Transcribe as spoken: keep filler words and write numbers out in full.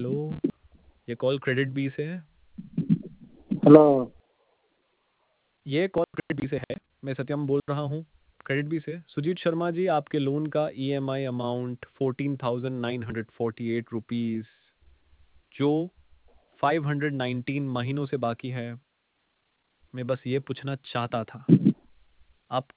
Hello, ये call credit B से है। हेलो। ये कॉल क्रेडिट बी से है। मैं सत्यम बोल रहा हूँ क्रेडिट बी से। सुजीत शर्मा जी, आपके लोन का EMI amount fourteen thousand nine hundred forty eight rupees जो फाइव हंड्रेड नाइनटीन महीनों से बाकी है। मैं बस ये पूछना चाहता था, आप